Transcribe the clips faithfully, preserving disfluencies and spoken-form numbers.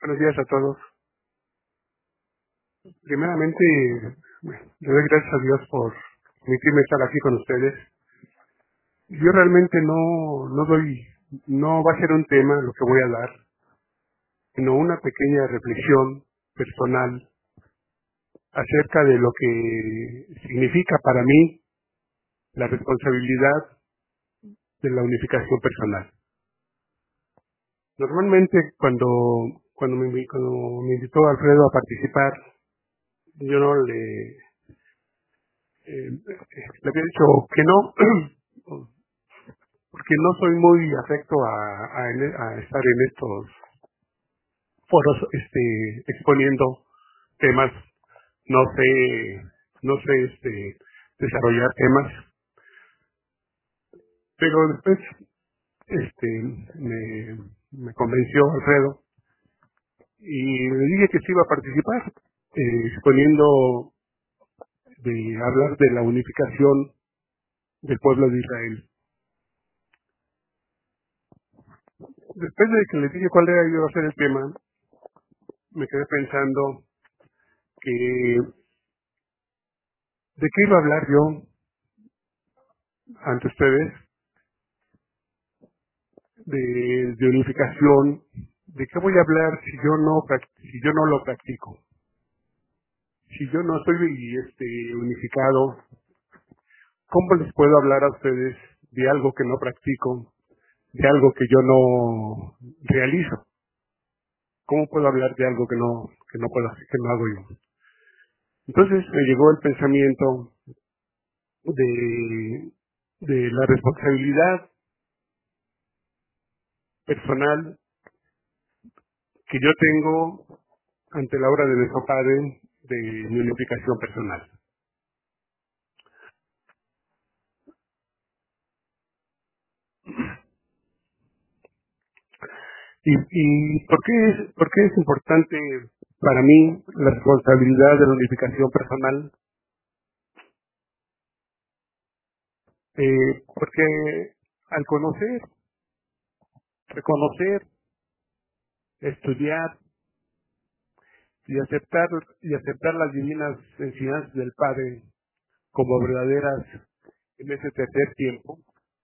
Buenos días a todos. Primeramente, le doy gracias a Dios por permitirme estar aquí con ustedes. Yo realmente no, no doy, no va a ser un tema lo que voy a dar, sino una pequeña reflexión personal acerca de lo que significa para mí la responsabilidad de la unificación personal. Normalmente cuando, cuando, me, cuando me invitó Alfredo a participar, yo no le, eh, le había dicho que no, porque no soy muy afecto a, a, a estar en estos foros este, exponiendo temas, no sé, no sé este, desarrollar temas, pero después este, me, me convenció Alfredo y le dije que sí iba a participar, eh, exponiendo de hablar de la unificación del pueblo de Israel. Después de que le dije cuál era iba a ser el tema, me quedé pensando que de qué iba a hablar yo ante ustedes, de, de unificación, de qué voy a hablar si yo no prac- si yo no lo practico, si yo no estoy este unificado. ¿Cómo les puedo hablar a ustedes de algo que no practico, de algo que yo no realizo? ¿Cómo puedo hablar de algo que no que no puedo hacer, que no hago yo? Entonces me llegó el pensamiento de de la responsabilidad personal que yo tengo ante la obra de nuestro Padre de mi unificación personal. ¿Y, y por qué es, por qué es importante para mí la responsabilidad de la unificación personal? Eh, porque al conocer, reconocer, estudiar y aceptar y aceptar las divinas enseñanzas del Padre como verdaderas en ese tercer tiempo,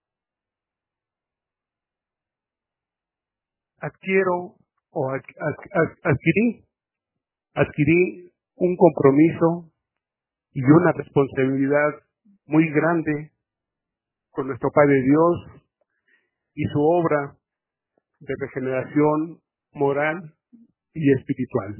adquiero o ad- ad- ad- adquirí adquirí un compromiso y una responsabilidad muy grande con nuestro Padre Dios y su obra de regeneración moral y espiritual.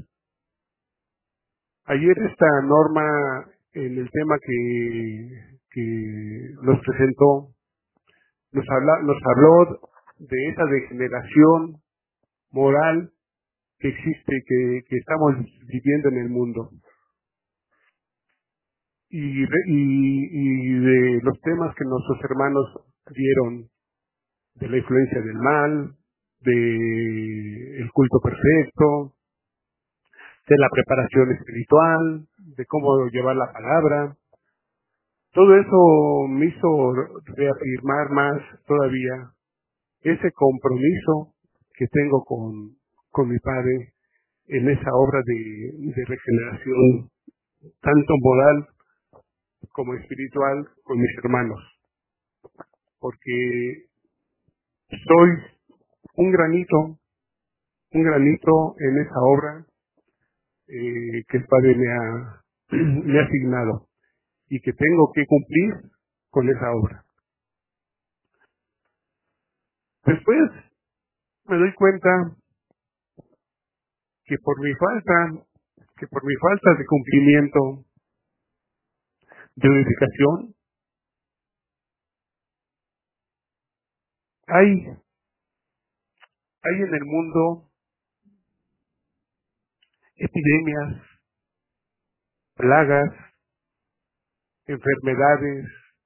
Ayer esta norma en el tema que, que nos presentó nos, habla, nos habló de esa degeneración moral que existe, que, que estamos viviendo en el mundo. Y, de- y, y de los temas que nuestros hermanos dieron, de la influencia del mal, de el culto perfecto, de la preparación espiritual, de cómo llevar la palabra. Todo eso me hizo reafirmar más todavía ese compromiso que tengo con, con mi Padre en esa obra de, de regeneración, tanto moral como espiritual, con mis hermanos, porque soy un granito, un granito en esa obra eh, que el Padre me ha, me ha asignado y que tengo que cumplir con esa obra. Después me doy cuenta que por mi falta, que por mi falta de cumplimiento, de unificación, hay, hay en el mundo epidemias, plagas, enfermedades,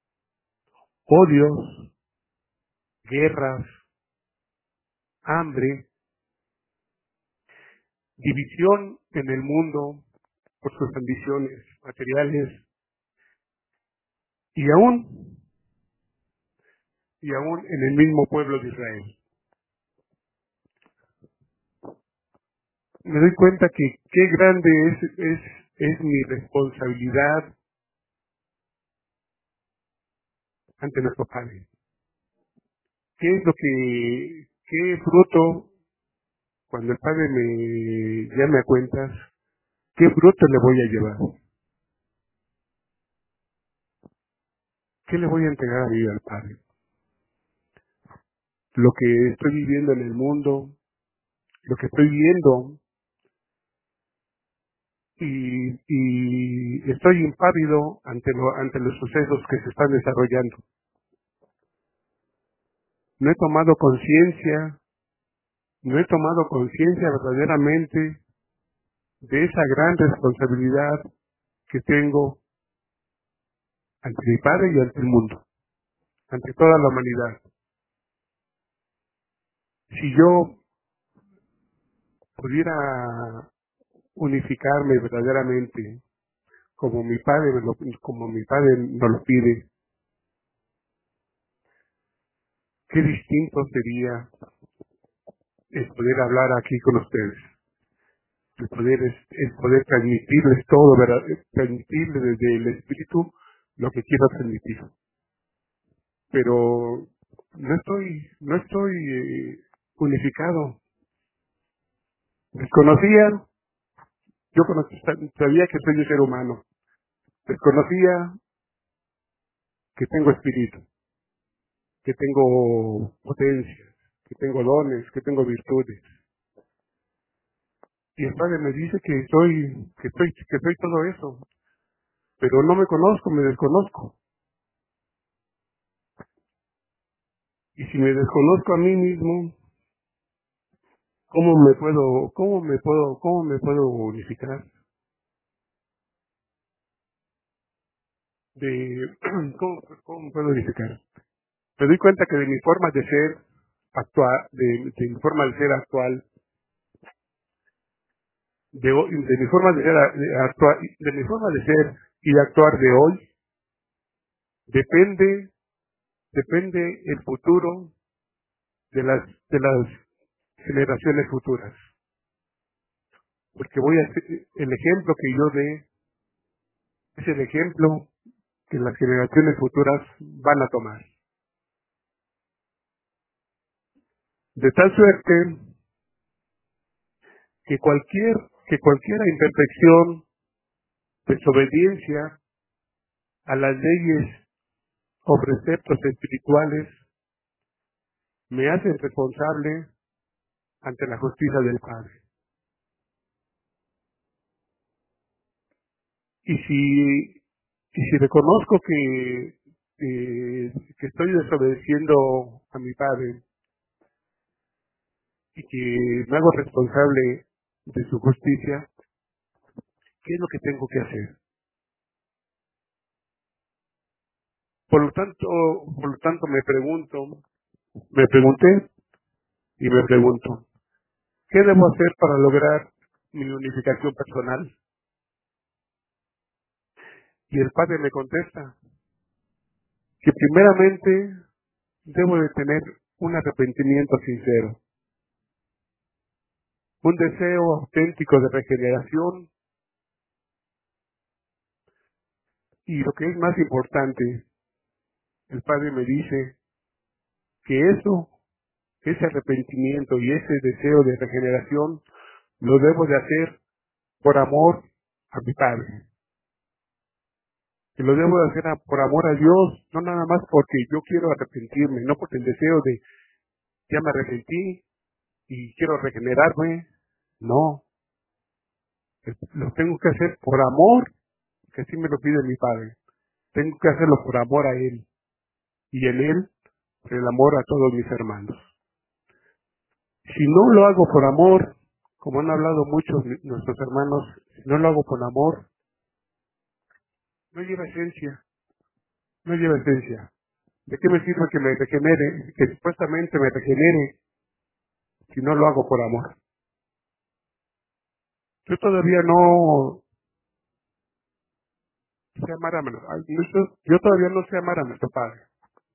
odios, guerras, hambre, división en el mundo por sus ambiciones materiales y aún, y aún en el mismo pueblo de Israel. me doy cuenta que qué grande es, es, es mi responsabilidad ante nuestro Padre. ¿Qué es lo que, qué fruto, cuando el Padre me llame a cuentas, qué fruto le voy a llevar? ¿Qué le voy a entregar a mi vida al Padre? Lo que estoy viviendo en el mundo, lo que estoy viendo, y, y estoy impávido ante, lo, ante los sucesos que se están desarrollando. No he tomado conciencia, no he tomado conciencia verdaderamente de esa gran responsabilidad que tengo ante mi Padre y ante el mundo, ante toda la humanidad. Si yo pudiera unificarme verdaderamente como mi Padre me lo, como mi Padre nos lo pide, qué distinto sería el poder hablar aquí con ustedes, el poder, el poder transmitirles todo, ¿verdad? Transmitirles desde el Espíritu lo que quiero transmitir. Pero no estoy, no estoy eh, unificado. Desconocía, yo conocía, sabía que soy un ser humano. Desconocía que tengo espíritu, que tengo potencias, que tengo dones, que tengo virtudes. Y el Padre me dice que soy, que soy, que soy todo eso. Pero no me conozco, me desconozco. Y si me desconozco a mí mismo, ¿cómo me puedo, cómo me puedo, cómo me puedo unificar? De, ¿cómo, cómo me puedo unificar? Me doy cuenta que de mi forma de ser actual, de, de mi forma de ser actual, de, hoy- de mi forma de ser, de, actuar, de mi forma de ser y de actuar de hoy, depende, depende el futuro de las, de las generaciones futuras. Porque voy a hacer, el ejemplo que yo dé es el ejemplo que las generaciones futuras van a tomar. De tal suerte que cualquier, que cualquier imperfección, desobediencia a las leyes o preceptos espirituales me hacen responsable ante la justicia del Padre. Y si, y si reconozco que, eh, que estoy desobedeciendo a mi Padre y que me hago responsable de su justicia, ¿qué es lo que tengo que hacer? Por lo tanto, por lo tanto me pregunto, me pregunté y me pregunto, ¿qué debo hacer para lograr mi unificación personal? Y el Padre me contesta que primeramente debo de tener un arrepentimiento sincero, un deseo auténtico de regeneración y lo que es más importante, el Padre me dice que eso, ese arrepentimiento y ese deseo de regeneración lo debo de hacer por amor a mi Padre. Que lo debo de hacer a- por amor a Dios, no nada más porque yo quiero arrepentirme, no por el deseo de ya me arrepentí y quiero regenerarme, no, lo tengo que hacer por amor, que así me lo pide mi Padre. Tengo que hacerlo por amor a Él y en Él por el amor a todos mis hermanos. Si no lo hago por amor, como han hablado muchos de nuestros hermanos, si no lo hago por amor, no lleva esencia, no lleva esencia. ¿De qué me sirve que me regenere, que supuestamente me regenere, si no lo hago por amor? Yo todavía no sé amar a nuestro, yo todavía no sé amar a nuestro Padre.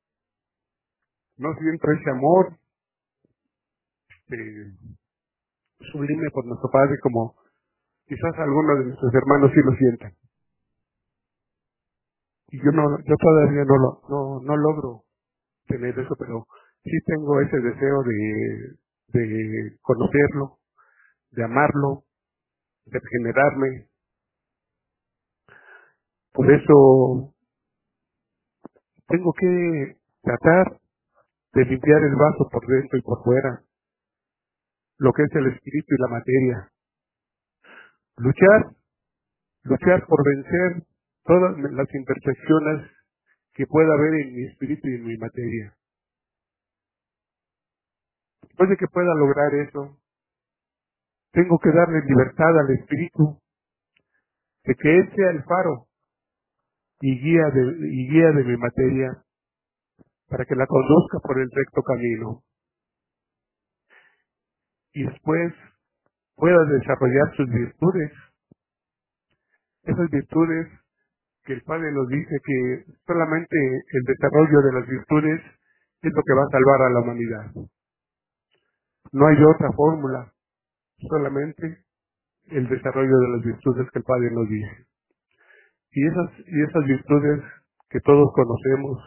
No siento ese amor, eh, sublime por nuestro Padre, como quizás algunos de nuestros hermanos sí lo sientan. Y yo no, yo todavía no lo, no, no logro tener eso, pero sí tengo ese deseo de, de conocerlo, de amarlo, de regenerarme. Por eso tengo que tratar de limpiar el vaso por dentro y por fuera, lo que es el espíritu y la materia. Luchar, luchar por vencer todas las imperfecciones que pueda haber en mi espíritu y en mi materia. Después de que pueda lograr eso, tengo que darle libertad al espíritu, de que él sea el faro y guía de, y guía de mi materia, para que la conduzca por el recto camino. Y después pueda desarrollar sus virtudes, esas virtudes que el Padre nos dice que solamente el desarrollo de las virtudes es lo que va a salvar a la humanidad. No hay otra fórmula, solamente el desarrollo de las virtudes que el Padre nos dice. Y esas, y esas virtudes que todos conocemos,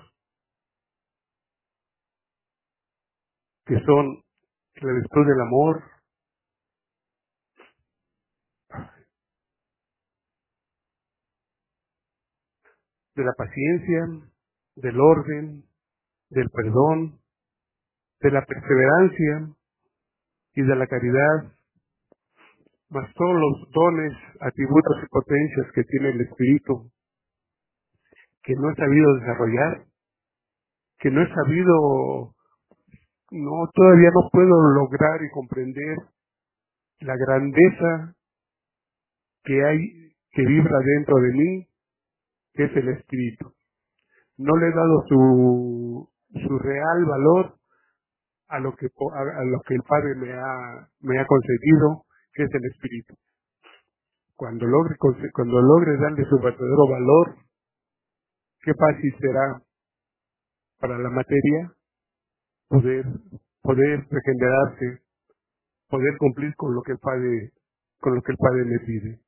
que son la virtud del amor, de la paciencia, del orden, del perdón, de la perseverancia y de la caridad, más todos los dones, atributos y potencias que tiene el Espíritu, que no he sabido desarrollar, que no he sabido, no, todavía no puedo lograr y comprender la grandeza que hay, que vibra dentro de mí, que es el Espíritu. No le he dado su, su real valor a lo que a, a lo que el Padre me ha me ha concedido, que es el Espíritu. Cuando logre cuando logre darle su verdadero valor, qué fácil será para la materia poder poder regenerarse, poder cumplir con lo que el Padre con lo que el Padre le pide.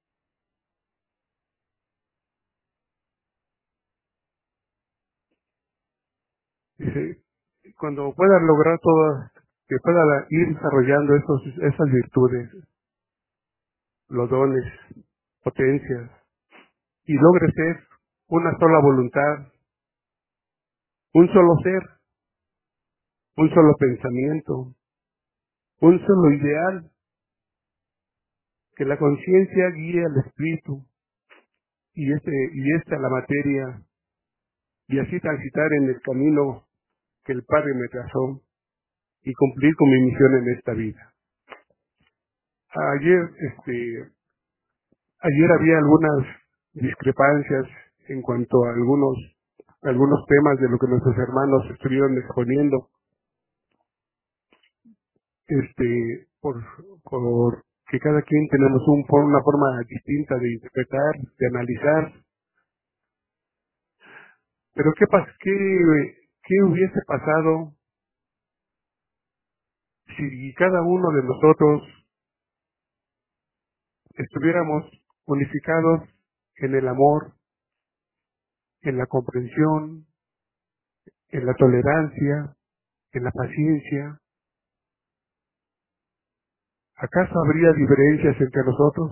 Dice, cuando pueda lograr todas, que pueda ir desarrollando esos esas virtudes, los dones, potencias, y logre ser una sola voluntad, un solo ser, un solo pensamiento, un solo ideal, que la conciencia guíe al espíritu y este y esta la materia, y así transitar en el camino que el Padre me trazó y cumplir con mi misión en esta vida. Ayer, este, ayer había algunas discrepancias en cuanto a algunos algunos temas de lo que nuestros hermanos estuvieron exponiendo, este, por, por que cada quien tenemos un, una forma distinta de interpretar, de analizar. Pero ¿qué, pas qué, qué hubiese pasado si cada uno de nosotros estuviéramos unificados en el amor, en la comprensión, en la tolerancia, en la paciencia? ¿Acaso habría diferencias entre nosotros?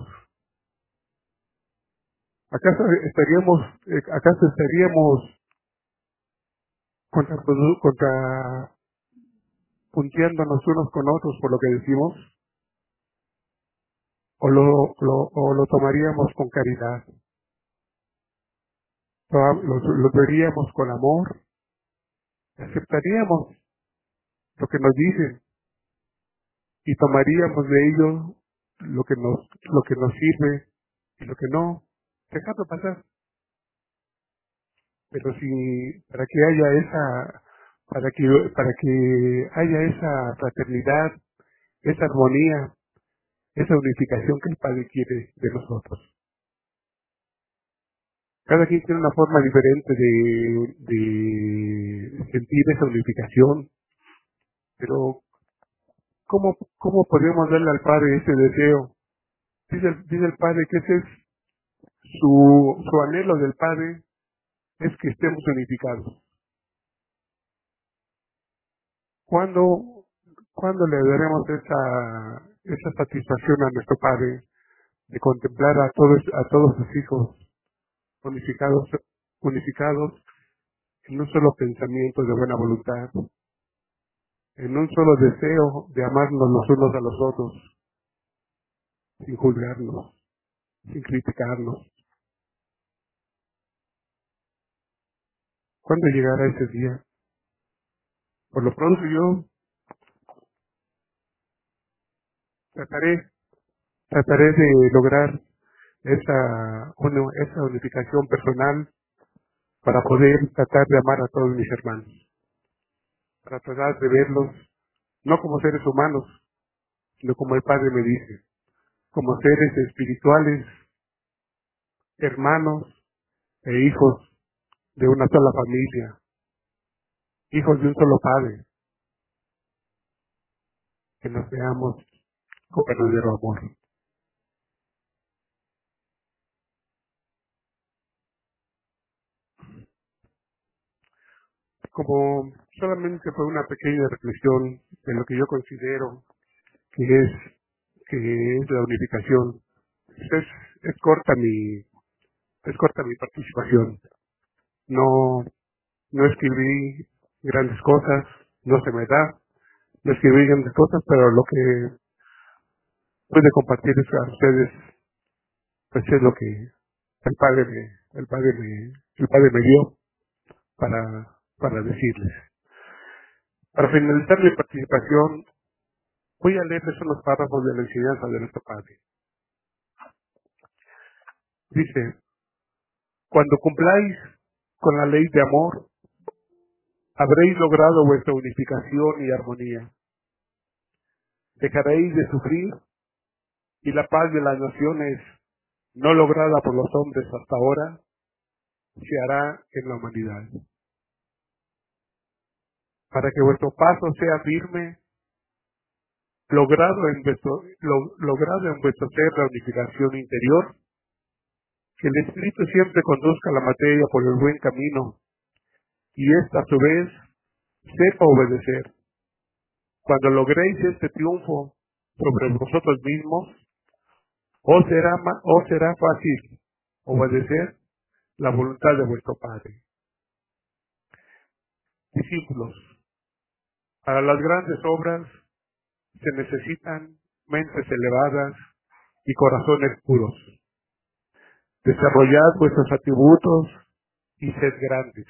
¿Acaso estaríamos, eh, acaso estaríamos contra, contra punteándonos unos con otros por lo que decimos? ¿O lo, lo, o lo tomaríamos con caridad? ¿Lo, lo, lo veríamos con amor? ¿Aceptaríamos lo que nos dicen y tomaríamos de ello lo que nos, lo que nos sirve y lo que no? Dejarlo pasar. Pero si, para que haya esa, para que, para que haya esa fraternidad, esa armonía, esa unificación que el Padre quiere de nosotros. Cada quien tiene una forma diferente de, de sentir esa unificación, pero ¿cómo, cómo podemos darle al Padre ese deseo? Dice el, dice el Padre que ese es su, su anhelo del Padre, es que estemos unificados. ¿Cuándo, cuándo le daremos esa, esa satisfacción a nuestro Padre de contemplar a todos, a todos sus hijos unificados, unificados en un solo pensamiento de buena voluntad, en un solo deseo de amarnos los unos a los otros, sin juzgarnos, sin criticarnos? ¿Cuándo llegará ese día? Por lo pronto yo trataré, trataré de lograr esa, una, esa unificación personal para poder tratar de amar a todos mis hermanos, para tratar de verlos no como seres humanos, sino como el Padre me dice, como seres espirituales, hermanos e hijos de una sola familia, hijos de un solo Padre, que nos veamos con verdadero amor. Como solamente fue una pequeña reflexión de lo que yo considero que es que es la unificación, es, es corta mi es corta mi participación. No no escribí grandes cosas, no se me da, no escribí grandes cosas, pero lo que pude compartir es a ustedes, pues es lo que el Padre me, el Padre me, el Padre me dio para, para decirles. Para finalizar mi participación, voy a leerles unos párrafos de la enseñanza de nuestro Padre. Dice: cuando cumpláis con la ley de amor, habréis logrado vuestra unificación y armonía. Dejaréis de sufrir y la paz de las naciones, no lograda por los hombres hasta ahora, se hará en la humanidad. Para que vuestro paso sea firme, logrado en vuestro, lo, logrado en vuestro ser la unificación interior, que el Espíritu siempre conduzca la materia por el buen camino, y ésta a su vez sepa obedecer. Cuando logréis este triunfo sobre vosotros mismos, os será, os será fácil obedecer la voluntad de vuestro Padre. Discípulos, para las grandes obras se necesitan mentes elevadas y corazones puros. Desarrollad vuestros atributos y sed grandes.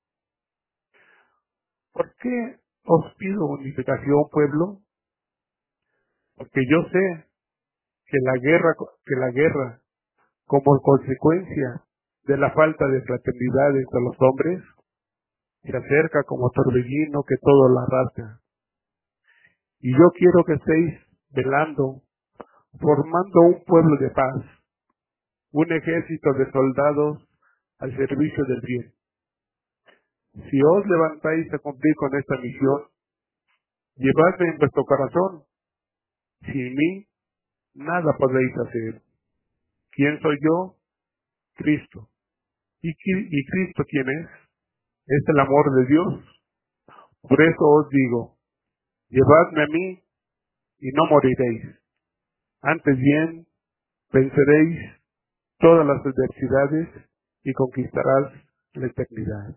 ¿Por qué os pido unificación, pueblo? Porque yo sé que la guerra, que la guerra, como consecuencia de la falta de fraternidad entre los hombres, se acerca como torbellino que todo la arrastra. Y yo quiero que estéis velando, formando un pueblo de paz, un ejército de soldados al servicio del bien. Si os levantáis a cumplir con esta misión, llevadme en vuestro corazón. Sin mí, nada podéis hacer. ¿Quién soy yo? Cristo. ¿Y, y Cristo quién es? Es el amor de Dios. Por eso os digo, llevadme a mí y no moriréis. Antes bien, venceréis todas las adversidades y conquistarás la eternidad.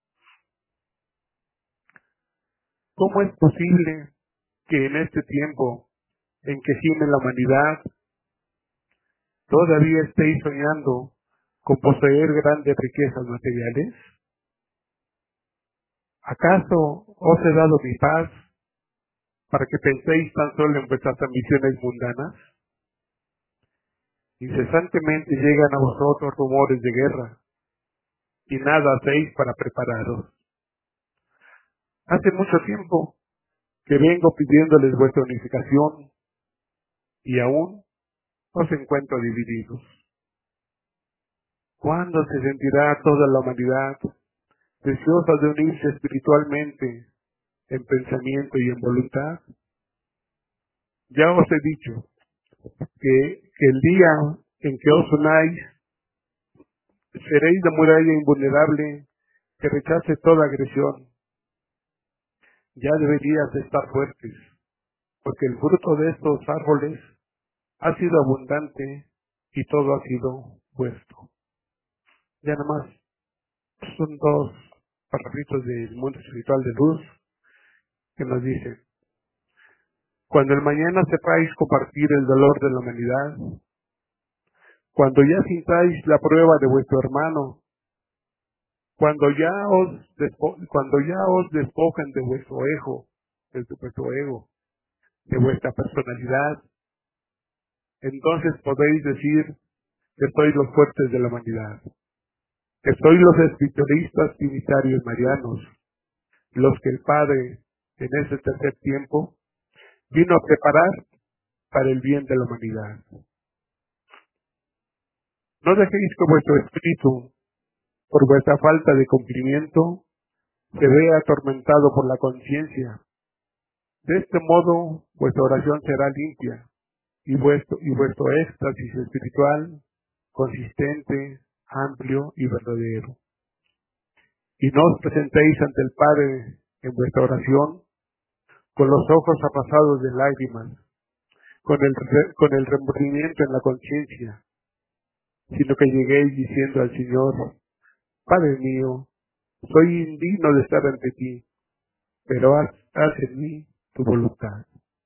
¿Cómo es posible que en este tiempo en que gime la humanidad, todavía estéis soñando con poseer grandes riquezas materiales? ¿Acaso os he dado mi paz para que penséis tan solo en vuestras ambiciones mundanas? Incesantemente llegan a vosotros rumores de guerra, y nada hacéis para prepararos. Hace mucho tiempo que vengo pidiéndoles vuestra unificación, y aún os encuentro divididos. ¿Cuándo se sentirá toda la humanidad deseosa de unirse espiritualmente, en pensamiento y en voluntad? Ya os he dicho que, que el día en que os unáis, seréis la muralla invulnerable que rechace toda agresión. Ya deberías de estar fuertes, porque el fruto de estos árboles ha sido abundante y todo ha sido vuestro. Ya nada más, son dos parrafitos del mundo espiritual de luz que nos dicen: cuando el mañana sepáis compartir el dolor de la humanidad, cuando ya sintáis la prueba de vuestro hermano, cuando ya os despo cuando ya os despojan de vuestro ego, de vuestro ego, de vuestra personalidad, entonces podéis decir que sois los fuertes de la humanidad, que sois los espiritualistas trinitarios marianos, los que el Padre en ese tercer tiempo vino a preparar para el bien de la humanidad. No dejéis que vuestro espíritu, por vuestra falta de cumplimiento, se vea atormentado por la conciencia. De este modo, vuestra oración será limpia y vuestro, y vuestro éxtasis espiritual consistente, amplio y verdadero. Y no os presentéis ante el Padre en vuestra oración con los ojos apasados de lágrimas, con el, re, con el remordimiento en la conciencia, sino que lleguéis diciendo al Señor: Padre mío, soy indigno de estar ante ti, pero haz, haz en mí tu voluntad.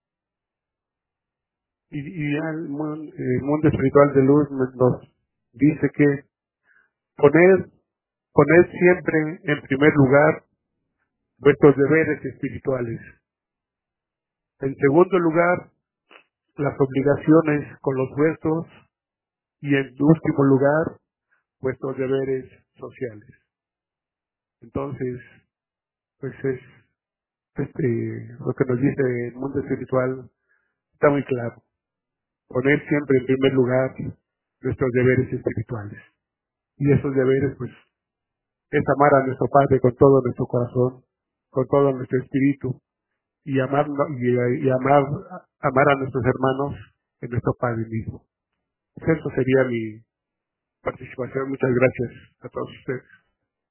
Y, y ya el mundo, el mundo espiritual de luz nos dice que poner, poner siempre en primer lugar vuestros deberes espirituales. En segundo lugar, las obligaciones con los vuestros. Y en último lugar, vuestros deberes sociales. Entonces, pues es este, lo que nos dice el mundo espiritual, está muy claro. Poner siempre en primer lugar nuestros deberes espirituales. Y esos deberes, pues, es amar a nuestro Padre con todo nuestro corazón, con todo nuestro espíritu, y amar, y, y amar, amar a nuestros hermanos en nuestro Padre mismo. Eso sería mi participación. Muchas gracias a todos ustedes.